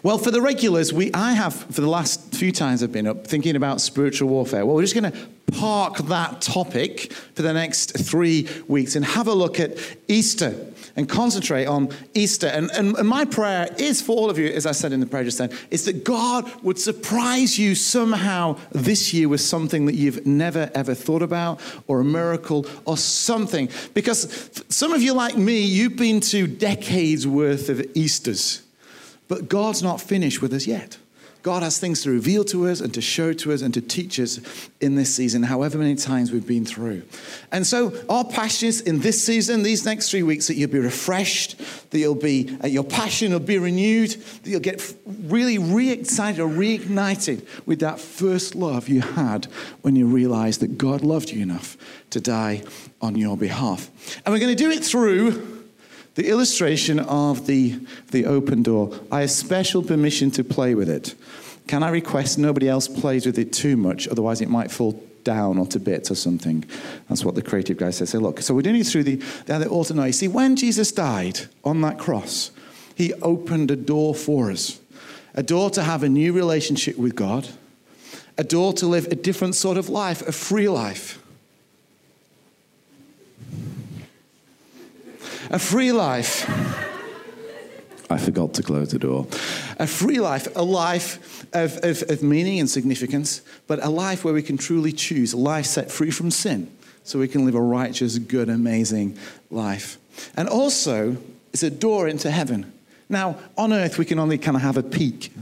Well, for the regulars, I have, for the last few times I've been up, thinking about spiritual warfare. Well, we're just going to park that topic for the next 3 weeks and have a look at Easter and concentrate on Easter. And my prayer is for all of you, as I said in the prayer just then, is that God would surprise you somehow this year with something that you've never, ever thought about, or a miracle, or something. Because some of you, like me, you've been to decades worth of Easters. But God's not finished with us yet. God has things to reveal to us and to show to us and to teach us in this season, however many times we've been through. And so our passion is in this season, these next 3 weeks, that you'll be refreshed, that your passion will be renewed, that you'll get really re-excited or reignited with that first love you had when you realized that God loved you enough to die on your behalf. And we're going to do it through the illustration of the open door. I have special permission to play with it. Can I request nobody else plays with it too much? Otherwise it might fall down or to bits or something. That's what the creative guy says. So look, so we're doing it through the altar now. You see, when Jesus died on that cross, he opened a door for us. A door to have a new relationship with God. A door to live a different sort of life, a free life. A free life. I forgot to close the door. A free life, a life of meaning and significance, but a life where we can truly choose, a life set free from sin, so we can live a righteous, good, amazing life. And also, it's a door into heaven. Now, on earth, we can only kind of have a peek.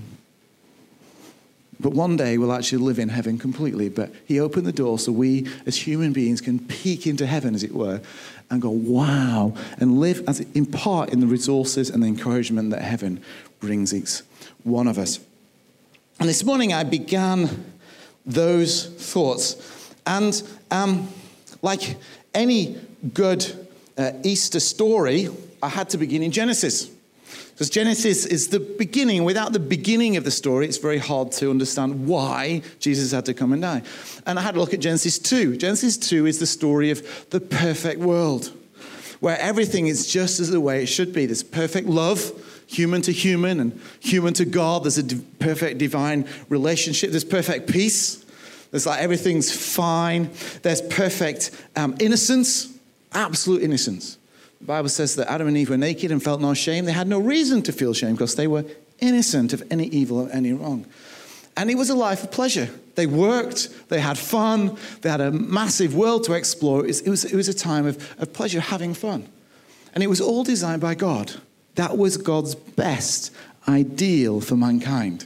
But one day we'll actually live in heaven completely. But he opened the door so we as human beings can peek into heaven, as it were, and go, wow, and live as in part in the resources and the encouragement that heaven brings each one of us. And this morning I began those thoughts. And like any good Easter story, I had to begin in Genesis. Because Genesis is the beginning. Without the beginning of the story, it's very hard to understand why Jesus had to come and die. And I had a look at Genesis 2. Genesis 2 is the story of the perfect world, where everything is just as the way it should be. There's perfect love, human to human and human to God. There's a perfect divine relationship. There's perfect peace. There's like everything's fine. There's perfect innocence, absolute innocence. The Bible says that Adam and Eve were naked and felt no shame. They had no reason to feel shame because they were innocent of any evil or any wrong. And it was a life of pleasure. They worked, they had fun, they had a massive world to explore. It was a time of pleasure, having fun. And it was all designed by God. That was God's best ideal for mankind.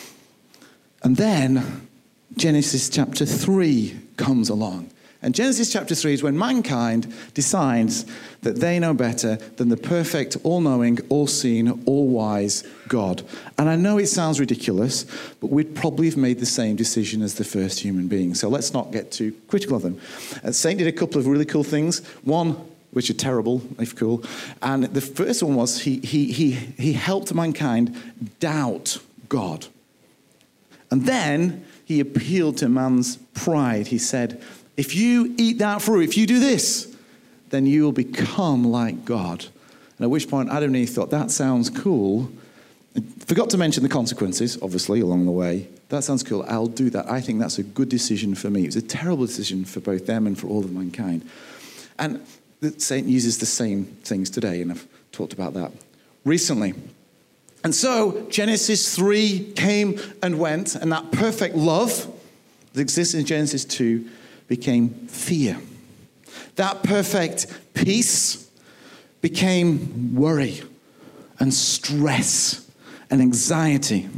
And then Genesis chapter 3 comes along. And Genesis chapter 3 is when mankind decides that they know better than the perfect, all-knowing, all-seeing, all-wise God. And I know it sounds ridiculous, but we'd probably have made the same decision as the first human being. So let's not get too critical of them. Satan did a couple of really cool things. One, which are terrible, if cool. And the first one was he helped mankind doubt God. And then he appealed to man's pride. He said, if you eat that fruit, if you do this, then you will become like God. And at which point Adam and Eve thought, that sounds cool. Forgot to mention the consequences, obviously, along the way. That sounds cool. I'll do that. I think that's a good decision for me. It was a terrible decision for both them and for all of mankind. And Satan uses the same things today, and I've talked about that recently. And so Genesis 3 came and went, and that perfect love that exists in Genesis 2 became fear. That perfect peace became worry and stress and anxiety.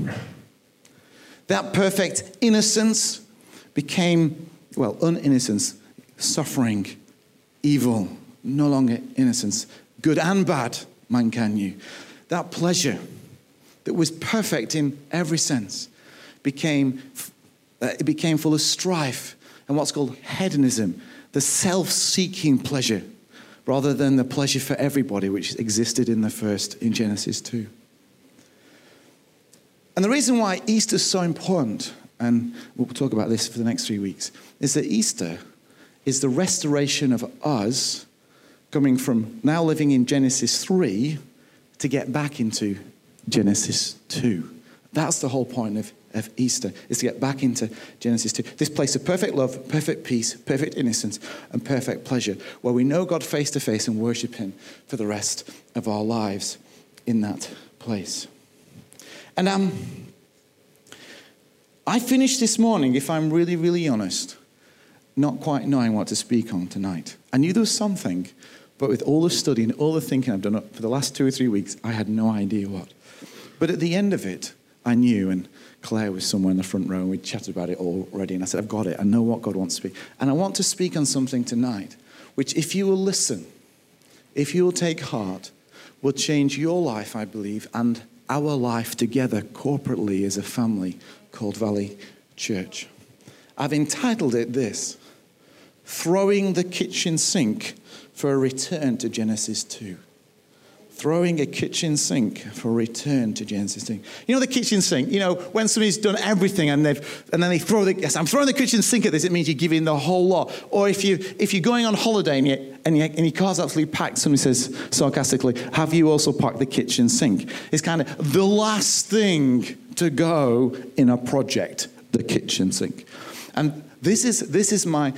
That perfect innocence became, uninnocence, suffering, evil, no longer innocence, good and bad, mankind knew. That pleasure that was perfect in every sense became full of strife and what's called hedonism, the self-seeking pleasure, rather than the pleasure for everybody, which existed in Genesis 2. And the reason why Easter is so important, and we'll talk about this for the next 3 weeks, is that Easter is the restoration of us coming from now living in Genesis 3 to get back into Genesis 2. That's the whole point of Easter, is to get back into Genesis 2. This place of perfect love, perfect peace, perfect innocence, and perfect pleasure, where we know God face to face and worship him for the rest of our lives in that place. And I finished this morning, if I'm really, really honest, not quite knowing what to speak on tonight. I knew there was something, but with all the study and all the thinking I've done for the last 2 or 3 weeks, I had no idea what. But at the end of it, I knew, and Claire was somewhere in the front row, and we chatted about it already, and I said, I've got it. I know what God wants to speak. And I want to speak on something tonight, which if you will listen, if you will take heart, will change your life, I believe, and our life together corporately as a family called Valley Church. I've entitled it this: Throwing the Kitchen Sink for a Return to Genesis 2. Throwing a kitchen sink for a return to Genesis 2. You know the kitchen sink? You know, when somebody's done everything and then they throw yes, I'm throwing the kitchen sink at this, it means you're giving the whole lot. Or if you're going on holiday and your car's absolutely packed, somebody says sarcastically, have you also packed the kitchen sink? It's kind of the last thing to go in a project, the kitchen sink. And this is my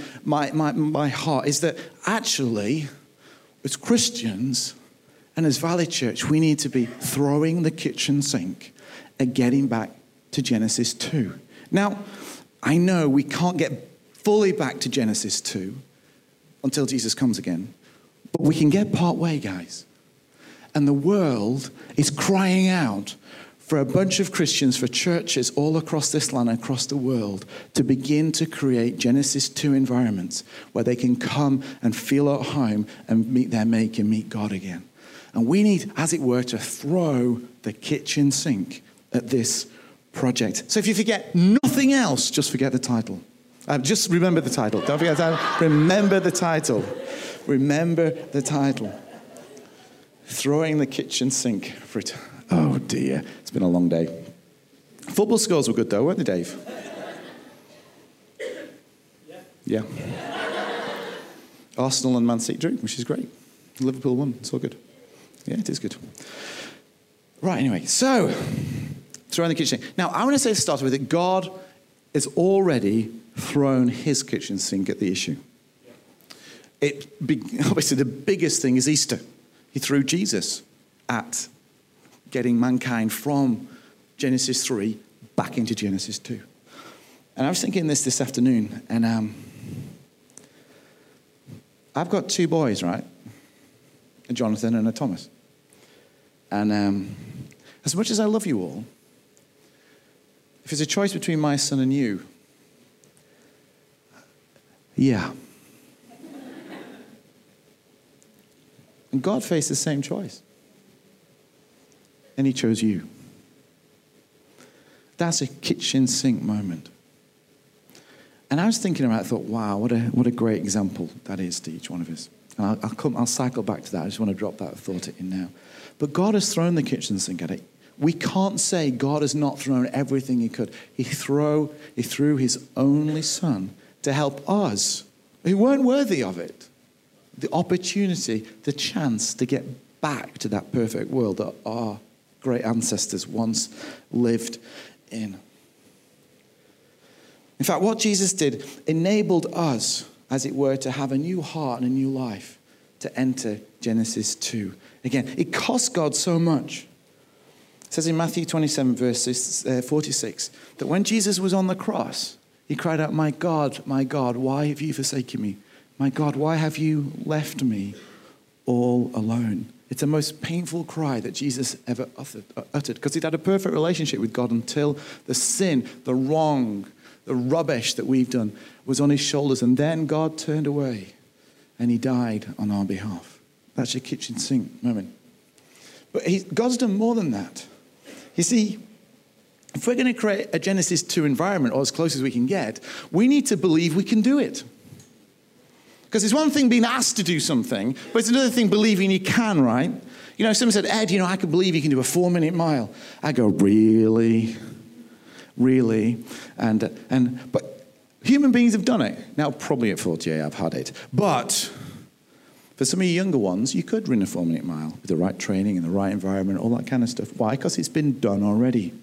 heart, is that actually, as Christians and as Valley Church, we need to be throwing the kitchen sink and getting back to Genesis 2. Now, I know we can't get fully back to Genesis 2 until Jesus comes again, but we can get part way, guys. And the world is crying out for a bunch of Christians, for churches all across this land, across the world, to begin to create Genesis 2 environments where they can come and feel at home and meet their Maker, meet God again. And we need, as it were, to throw the kitchen sink at this project. So if you forget nothing else, just forget the title. Just remember the title. Don't forget the title. Remember the title. Remember the title. Throwing the kitchen sink for it. Oh dear, it's been a long day. Football scores were good though, weren't they, Dave? Yeah. Arsenal and Man City drew, which is great. Liverpool won, it's all good. Yeah, it is good. Right, anyway, so, throwing the kitchen sink. Now, I want to say to start with that God has already thrown his kitchen sink at the issue. Obviously, the biggest thing is Easter. He threw Jesus at getting mankind from Genesis 3 back into Genesis 2. And I was thinking this afternoon, and I've got 2 boys, right? A Jonathan and a Thomas. And as much as I love you all, if it's a choice between my son and you, yeah. And God faced the same choice. And he chose you. That's a kitchen sink moment. And I was thinking about it, I thought, wow, what a great example that is to each one of us. And I'll cycle back to that. I just want to drop that thought in now. But God has thrown the kitchen sink at it. We can't say God has not thrown everything he could. He threw his only son to help us, who weren't worthy of it, the opportunity, the chance to get back to that perfect world that our great ancestors once lived in. In fact, what Jesus did enabled us, as it were, to have a new heart and a new life to enter Genesis 2. Again, it cost God so much. It says in Matthew 27, verse 46, that when Jesus was on the cross, he cried out, my God, why have you forsaken me? My God, why have you left me all alone? It's the most painful cry that Jesus ever uttered, because he'd had a perfect relationship with God until the sin, the wrong, the rubbish that we've done was on his shoulders. And then God turned away and he died on our behalf. That's your kitchen sink moment. But God's done more than that. You see, if we're going to create a Genesis 2 environment, or as close as we can get, we need to believe we can do it. Because it's one thing being asked to do something, but it's another thing believing you can, right? You know, someone said, Ed, I can believe you can do a 4-minute mile. I go, really? Really? But human beings have done it. Now, probably at 48, I've had it. But for some of you younger ones, you could run a 4-minute mile with the right training and the right environment, all that kind of stuff. Why? Because it's been done already.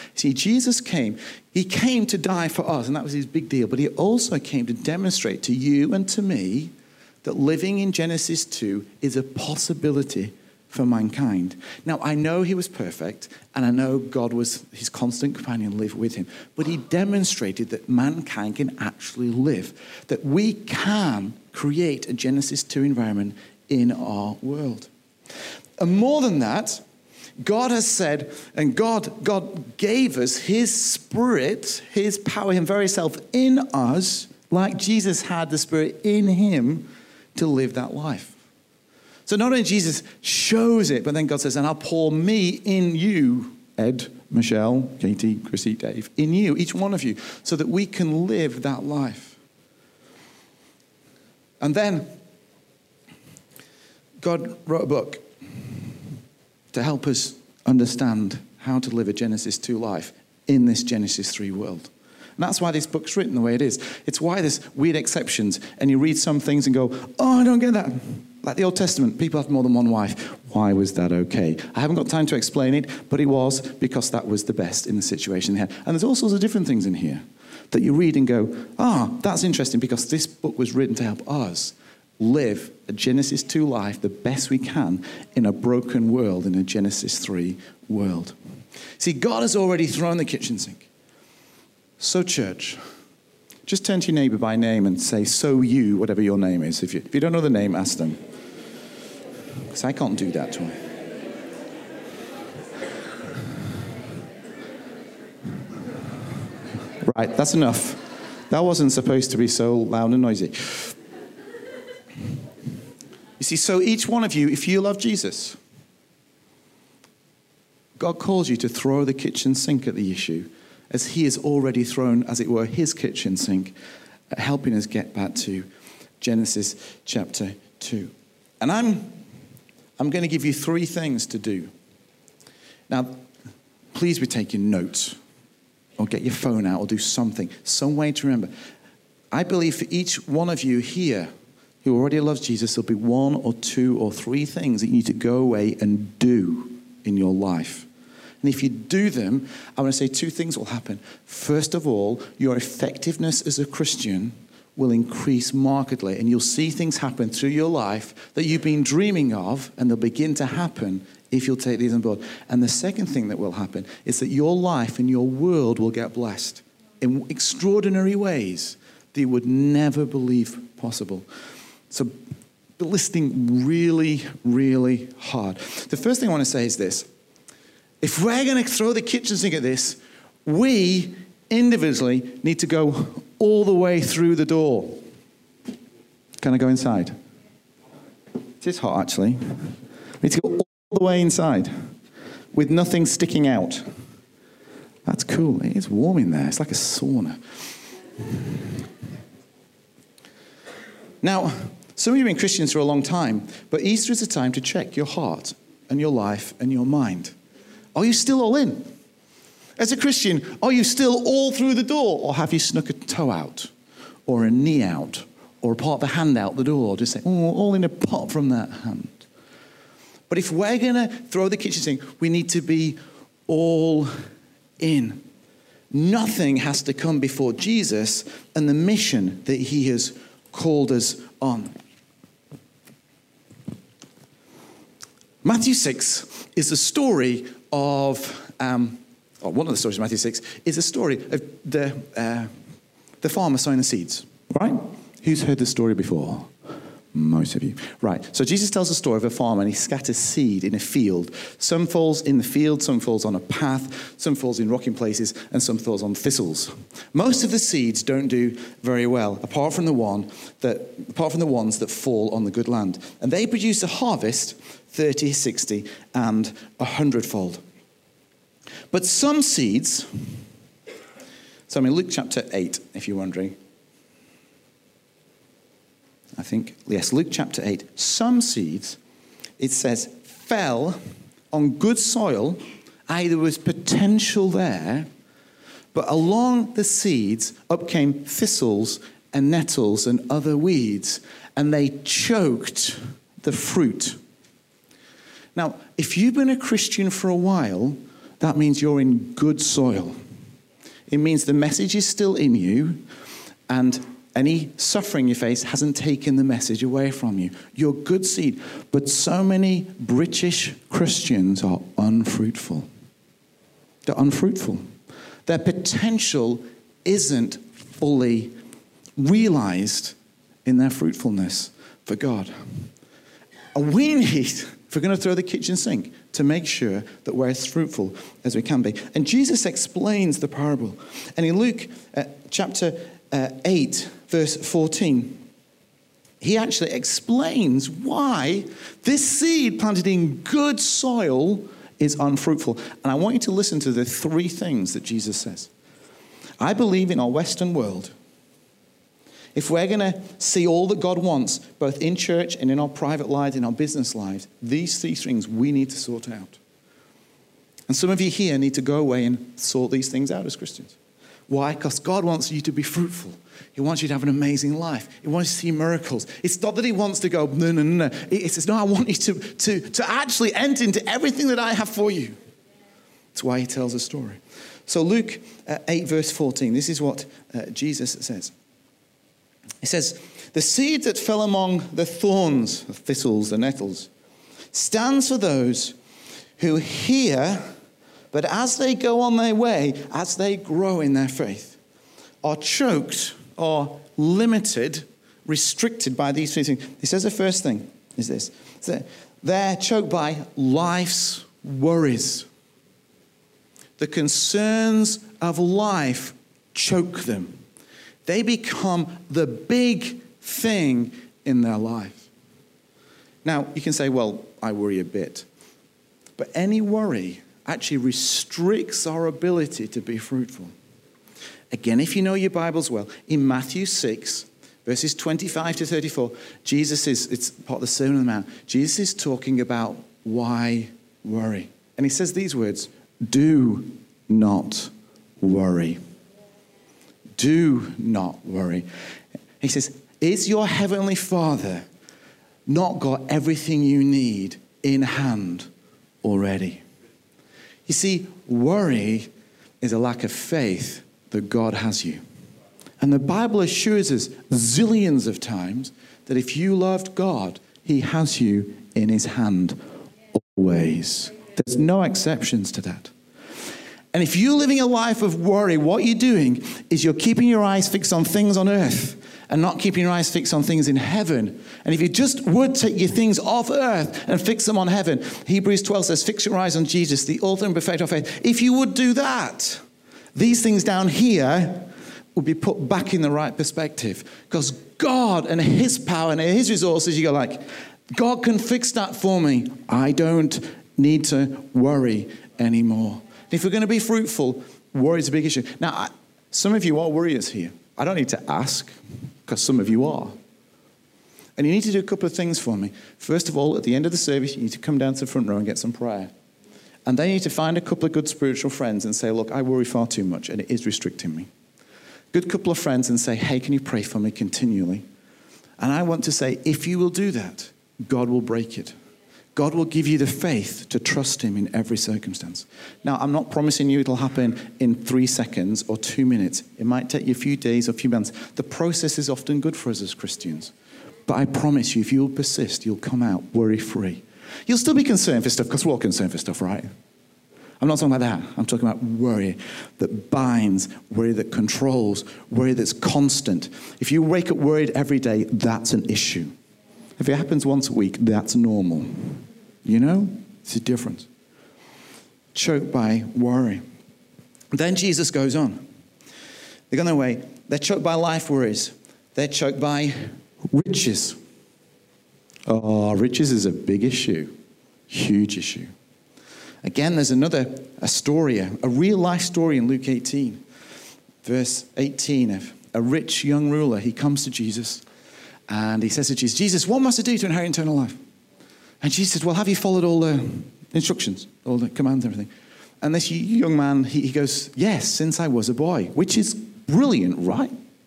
See, Jesus came. He came to die for us, and that was his big deal. But he also came to demonstrate to you and to me that living in Genesis 2 is a possibility for mankind. Now, I know he was perfect, and I know God was his constant companion, lived with him. But he demonstrated that mankind can actually live, that we can create a Genesis 2 environment in our world. And more than that, God has said, and God gave us his Spirit, his power, his very self in us, like Jesus had the Spirit in him to live that life. So not only Jesus shows it, but then God says, and I'll pour me in you, Ed, Michelle, Katie, Chrissy, Dave, in you, each one of you, so that we can live that life. And then God wrote a book to help us understand how to live a Genesis 2 life in this Genesis 3 world. And that's why this book's written the way it is. It's why there's weird exceptions, and you read some things and go, oh, I don't get that. Like the Old Testament, people have more than one wife. Why was that okay? I haven't got time to explain it, but it was because that was the best in the situation they had. And there's all sorts of different things in here that you read and go, that's interesting, because this book was written to help us live a Genesis 2 life the best we can in a broken world, in a Genesis 3 world. See, God has already thrown the kitchen sink. So church, just turn to your neighbor by name and say, so you, whatever your name is. If you don't know the name, ask them. Because I can't do that to him. Right, that's enough. That wasn't supposed to be so loud and noisy. You see, so each one of you, if you love Jesus, God calls you to throw the kitchen sink at the issue, as he has already thrown, as it were, his kitchen sink, helping us get back to Genesis chapter 2. And I'm going to give you 3 things to do. Now, please be taking notes, or get your phone out, or do something, some way to remember. I believe for each one of you here who already loves Jesus, there'll be 1 or 2 or 3 things that you need to go away and do in your life. And if you do them, I want to say 2 things will happen. First of all, your effectiveness as a Christian will increase markedly, and you'll see things happen through your life that you've been dreaming of, and they'll begin to happen if you'll take these on board. And the second thing that will happen is that your life and your world will get blessed in extraordinary ways that you would never believe possible. So be listening really, really hard. The first thing I want to say is this. If we're going to throw the kitchen sink at this, we individually need to go all the way through the door. Can I go inside? It is hot, actually. We need to go all the way inside with nothing sticking out. That's cool. It is warm in there. It's like a sauna. Now, some of you have been Christians for a long time, but Easter is a time to check your heart and your life and your mind. Are you still all in? As a Christian, are you still all through the door? Or have you snuck a toe out? Or a knee out? Or a part of the hand out the door? Just say, all in apart from that hand. But if we're going to throw the kitchen sink, we need to be all in. Nothing has to come before Jesus and the mission that he has called us on. Matthew 6 is the story of, one of the stories of Matthew 6 is a story of the farmer sowing the seeds, right? Who's heard the story before? Most of you. Right. So Jesus tells the story of a farmer, and he scatters seed in a field. Some falls in the field, some falls on a path, some falls in rocking places, and some falls on thistles. Most of the seeds don't do very well, apart from the ones that fall on the good land. And they produce a harvest 30, 60, and 100-fold. But some seeds, so I'm in Luke chapter 8, if you're wondering. I think, yes, Luke chapter 8. Some seeds, it says, fell on good soil. There was potential there, but along the seeds up came thistles and nettles and other weeds, and they choked the fruit. Now, if you've been a Christian for a while, that means you're in good soil. It means the message is still in you, and any suffering you face hasn't taken the message away from you. You're good seed. But so many British Christians are unfruitful. They're unfruitful. Their potential isn't fully realized in their fruitfulness for God. And we need, if we're going to throw the kitchen sink, to make sure that we're as fruitful as we can be. And Jesus explains the parable. And in Luke chapter 8, verse 14, he actually explains why this seed planted in good soil is unfruitful. And I want you to listen to the three things that Jesus says. I believe in our Western world, if we're going to see all that God wants, both in church and in our private lives, in our business lives, these three things we need to sort out. And some of you here need to go away and sort these things out as Christians. Why? Because God wants you to be fruitful. He wants you to have an amazing life. He wants you to see miracles. It's not that he wants to go, no. He says, no, I want you to actually enter into everything that I have for you. That's why he tells a story. So Luke 8, verse 14, this is what Jesus says. He says, the seed that fell among the thorns, the thistles, the nettles, stands for those who hear, but as they go on their way, as they grow in their faith, are choked or limited, restricted by these three things. He says the first thing is this. They're choked by life's worries. The concerns of life choke them. They become the big thing in their life. Now, you can say, well, I worry a bit. But any worry actually restricts our ability to be fruitful. Again, if you know your Bibles well, in Matthew 6, verses 25 to 34, it's part of the Sermon on the Mount, Jesus is talking about why worry. And he says these words, do not worry. Do not worry. He says, is your heavenly Father not got everything you need in hand already? You see, worry is a lack of faith that God has you. And the Bible assures us zillions of times that if you loved God, he has you in his hand always. There's no exceptions to that. And if you're living a life of worry, what you're doing is you're keeping your eyes fixed on things on earth and not keeping your eyes fixed on things in heaven. And if you just would take your things off earth and fix them on heaven, Hebrews 12 says, fix your eyes on Jesus, the author and perfecter of faith. If you would do that, these things down here would be put back in the right perspective. Because God and his power and his resources, you go like, God can fix that for me. I don't need to worry anymore. If we're going to be fruitful, worry is a big issue. Now, some of you are worriers here. I don't need to ask, because some of you are. And you need to do a couple of things for me. First of all, at the end of the service, you need to come down to the front row and get some prayer. And then you need to find a couple of good spiritual friends and say, look, I worry far too much, and it is restricting me. Good couple of friends and say, hey, can you pray for me continually? And I want to say, if you will do that, God will break it. God will give you the faith to trust him in every circumstance. Now, I'm not promising you it'll happen in 3 seconds or 2 minutes. It might take you a few days or a few months. The process is often good for us as Christians. But I promise you, if you'll persist, you'll come out worry-free. You'll still be concerned for stuff, because we're all concerned for stuff, right? I'm not talking about that. I'm talking about worry that binds, worry that controls, worry that's constant. If you wake up worried every day, that's an issue. If it happens once a week, that's normal. You know? It's a difference. Choked by worry. Then Jesus goes on. They're going their way. They're choked by life worries. They're choked by riches. Oh, riches is a big issue. Huge issue. Again, there's a story, a real life story in Luke 18. Verse 18 of a rich young ruler. He comes to Jesus. And he says to Jesus, Jesus, what must I do to inherit eternal life? And Jesus says, well, have you followed all the instructions, all the commands and everything? And this young man, he goes, yes, since I was a boy, which is brilliant, right?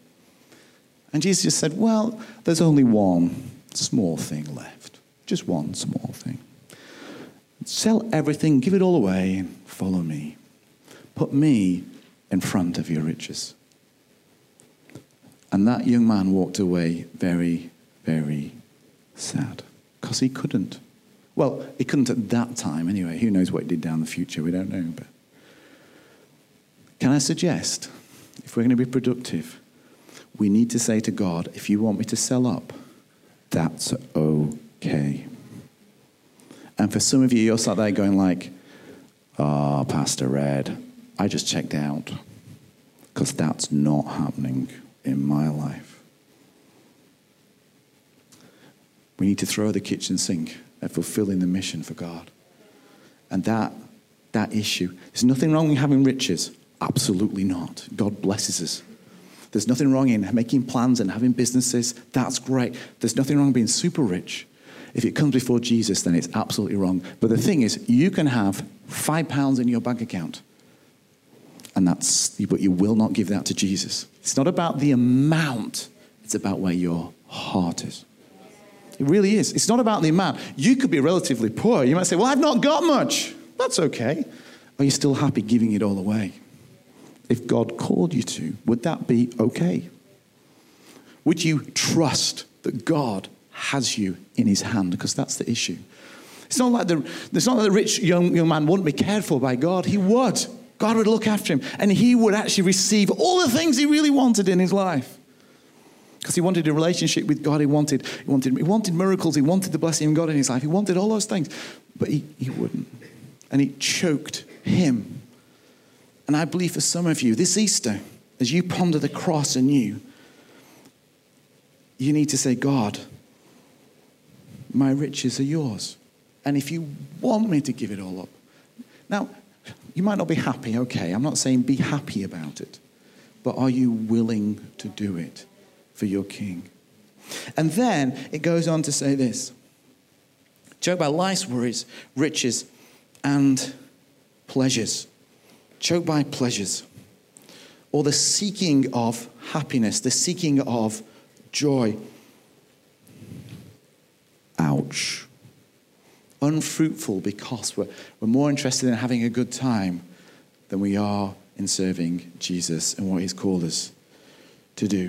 And Jesus just said, well, there's only one small thing left. Just one small thing. Sell everything, give it all away, and follow me. Put me in front of your riches. And that young man walked away very, very sad, because he couldn't. Well, he couldn't at that time anyway. Who knows what he did down the future? We don't know. But can I suggest, if we're going to be productive, we need to say to God, if you want me to sell up, that's okay. And for some of you, you're sat there going like, Pastor Red, I just checked out, because that's not happening in my life. We need to throw the kitchen sink at fulfilling the mission for God. And that issue, there's nothing wrong with having riches. Absolutely not. God blesses us. There's nothing wrong in making plans and having businesses. That's great. There's nothing wrong being super rich. If it comes before Jesus, then it's absolutely wrong. But the thing is, you can have £5 in your bank account, but you will not give that to Jesus. It's not about the amount. It's about where your heart is. It really is. It's not about the amount. You could be relatively poor. You might say, well, I've not got much. That's okay. Are you still happy giving it all away? If God called you to, would that be okay? Would you trust that God has you in his hand? Because that's the issue. It's not like the rich young man wouldn't be cared for by God. He would. God would look after him. And he would actually receive all the things he really wanted in his life. Because he wanted a relationship with God. He wanted miracles. He wanted the blessing of God in his life. He wanted all those things. But he wouldn't. And it choked him. And I believe for some of you, this Easter, as you ponder the cross anew, you need to say, God, my riches are yours. And if you want me to give it all up. Now, you might not be happy, okay. I'm not saying be happy about it. But are you willing to do it for your King? And then it goes on to say this. Joke about life's worries, riches, and pleasures. Choked by pleasures, or the seeking of happiness, the seeking of joy. Ouch. Unfruitful, because we're more interested in having a good time than we are in serving Jesus and what he's called us to do.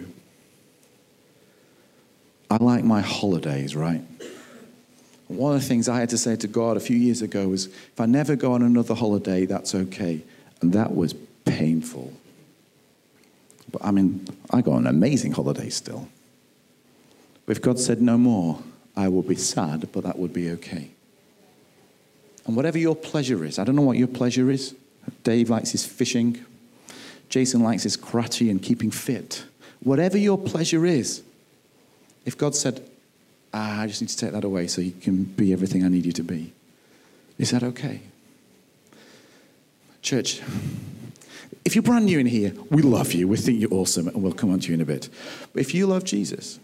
I like my holidays, right? One of the things I had to say to God a few years ago was, if I never go on another holiday, that's okay. And that was painful. But I mean, I go on amazing holidays still. But if God said no more, I would be sad, but that would be okay. And whatever your pleasure is, I don't know what your pleasure is. Dave likes his fishing. Jason likes his karate and keeping fit. Whatever your pleasure is, if God said, I just need to take that away so you can be everything I need you to be, is that okay? Church, if you're brand new in here, we love you. We think you're awesome, and we'll come on to you in a bit. But if you love Jesus,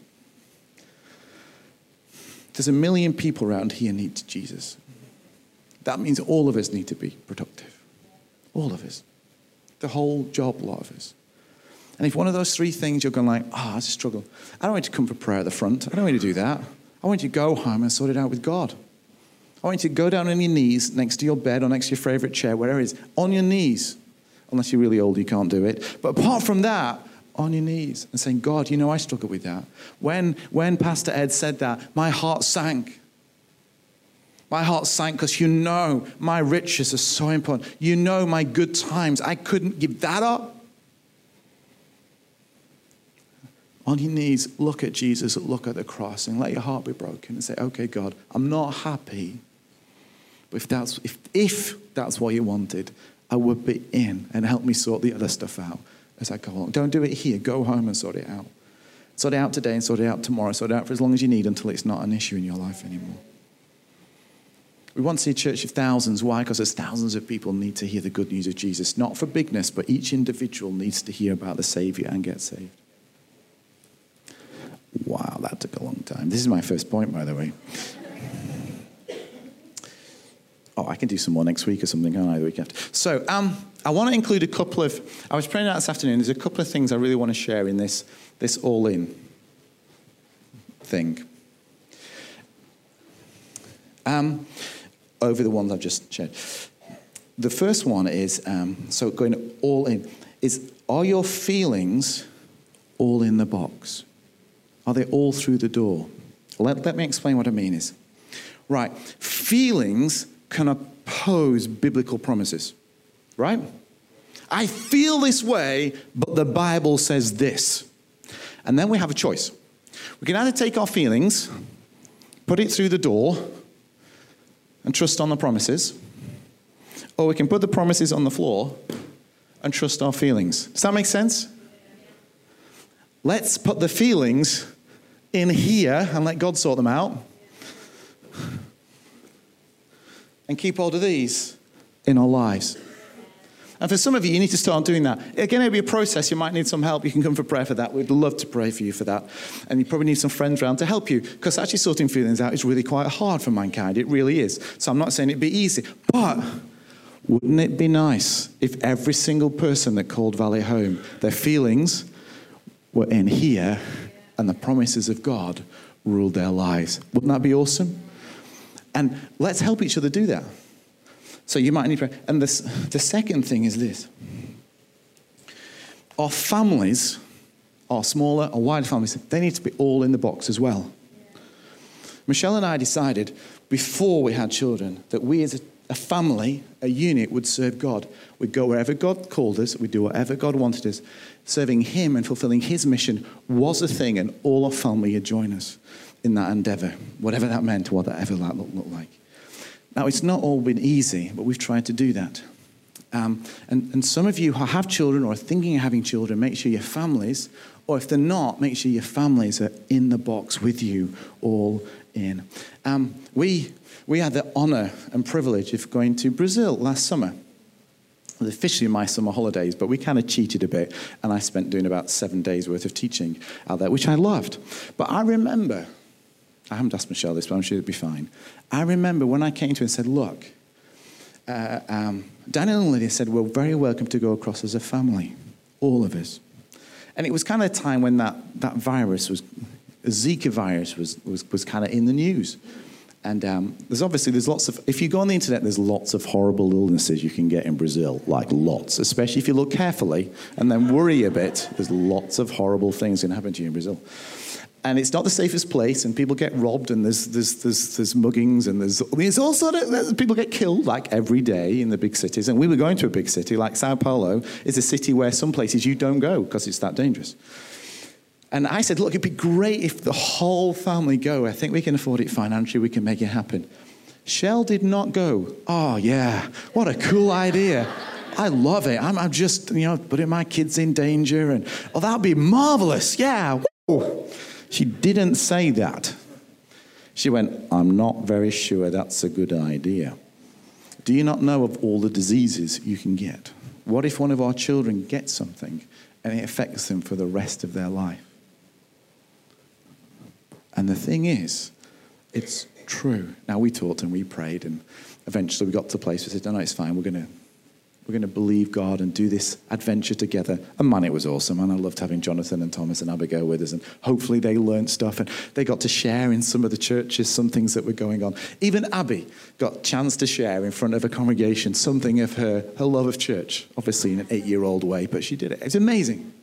there's 1 million people around here need Jesus. That means all of us need to be productive. All of us. The whole job, a lot of us. And if one of those 3 things you're going like, I struggle. I don't want you to come for prayer at the front. I don't want you to do that. I want you to go home and sort it out with God. I want you to go down on your knees next to your bed or next to your favorite chair, wherever it is, on your knees. Unless you're really old, you can't do it. But apart from that, on your knees and saying, God, you know I struggle with that. When Pastor Ed said that, my heart sank. My heart sank because you know my riches are so important. You know my good times. I couldn't give that up. On your knees, look at Jesus, look at the cross, and let your heart be broken and say, okay, God, I'm not happy. But if that's what you wanted, I would be in and help me sort the other stuff out as I go along. Don't do it here. Go home and sort it out. Sort it out today and sort it out tomorrow. Sort it out for as long as you need until it's not an issue in your life anymore. We want to see a church of thousands. Why? Because there's thousands of people need to hear the good news of Jesus. Not for bigness, but each individual needs to hear about the Savior and get saved. Wow, that took a long time. This is my first point, by the way. I can do some more next week or something, can't I, the week after? So, I want to include a couple of... I was praying out this afternoon. There's a couple of things I really want to share in this all-in thing. over the ones I've just shared. The first one is, so going all in, is are your feelings all in the box? Are they all through the door? Let me explain what I mean is. Right, feelings can oppose biblical promises, right? I feel this way, but the Bible says this. And then we have a choice. We can either take our feelings, put it through the door, and trust on the promises, or we can put the promises on the floor and trust our feelings. Does that make sense? Let's put the feelings in here and let God sort them out. And keep hold of these in our lives. And for some of you need to start doing that. Again, it'll be a process. You might need some help. You can come for prayer for that. We'd love to pray for you for that. And you probably need some friends around to help you, because actually sorting feelings out is really quite hard for mankind. It really is. So I'm not saying it'd be easy. But wouldn't it be nice if every single person that called Valley home, their feelings were in here and the promises of God ruled their lives? Wouldn't that be awesome? And let's help each other do that. So you might need prayer. And the second thing is this. Our families, our smaller or wider families, they need to be all in the box as well. Michelle and I decided before we had children that we as a family, a unit, would serve God. We'd go wherever God called us. We'd do whatever God wanted us. Serving him and fulfilling his mission was a thing, and all our family would join us in that endeavor, whatever that meant, whatever that looked like. Now, it's not all been easy, but we've tried to do that. And some of you who have children or are thinking of having children, make sure your families, or if they're not, make sure your families are in the box with you, all in. We had the honor and privilege of going to Brazil last summer. It was officially my summer holidays, but we kind of cheated a bit, and I spent doing about 7 days worth of teaching out there, which I loved. But I remember, I haven't asked Michelle this, but I'm sure it'll be fine. I remember when I came to her and said, look, Daniel and Lydia said, we're very welcome to go across as a family, all of us. And it was kind of a time when that virus was, Zika virus was kind of in the news. And there's lots of, if you go on the internet, there's lots of horrible illnesses you can get in Brazil, like lots, especially if you look carefully and then worry a bit. There's lots of horrible things going to happen to you in Brazil. And it's not the safest place, and people get robbed, and there's muggings, and there's all sort of, people get killed like every day in the big cities. And we were going to a big city, like Sao Paulo is a city where some places you don't go because it's that dangerous. And I said, look, it'd be great if the whole family go. I think we can afford it financially. We can make it happen. Shell did not go. Oh, yeah, what a cool idea. I love it. I'm just, putting my kids in danger. And, oh, that would be marvelous. Yeah. Woo. She didn't say that. She went, I'm not very sure that's a good idea. Do you not know of all the diseases you can get? What if one of our children gets something and it affects them for the rest of their life? And the thing is, it's true. Now, we talked and we prayed, and eventually we got to a place where we said, no, it's fine. We're going to believe God and do this adventure together. And man, it was awesome. And I loved having Jonathan and Thomas and Abigail with us. And hopefully they learned stuff, and they got to share in some of the churches some things that were going on. Even Abby got a chance to share in front of a congregation something of her love of church, obviously in an 8-year-old way, but she did it. It's amazing.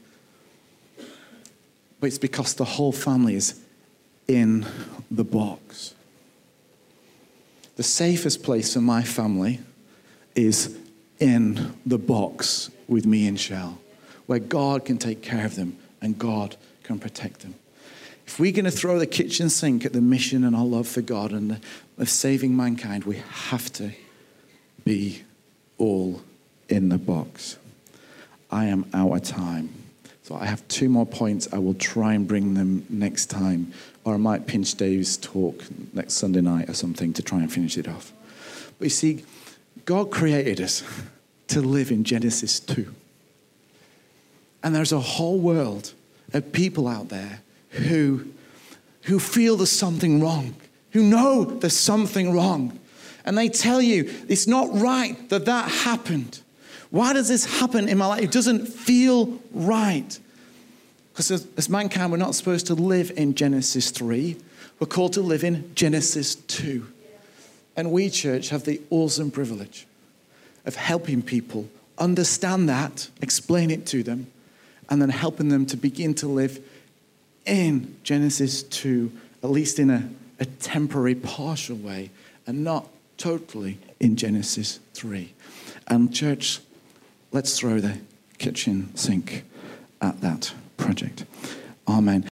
But it's because the whole family is in the box. The safest place for my family is in the box with me and Shell, where God can take care of them and God can protect them. If we're going to throw the kitchen sink at the mission and our love for God and of saving mankind, we have to be all in the box. I am out of time. So I have 2 more points. I will try and bring them next time. Or I might pinch Dave's talk next Sunday night or something to try and finish it off. But you see, God created us to live in Genesis 2. And there's a whole world of people out there who feel there's something wrong, who know there's something wrong. And they tell you, it's not right that happened. Why does this happen in my life? It doesn't feel right. Because as mankind, we're not supposed to live in Genesis 3. We're called to live in Genesis 2. And we, church, have the awesome privilege of helping people understand that, explain it to them, and then helping them to begin to live in Genesis 2, at least in a temporary, partial way, and not totally in Genesis 3. And church, let's throw the kitchen sink at that project. Amen.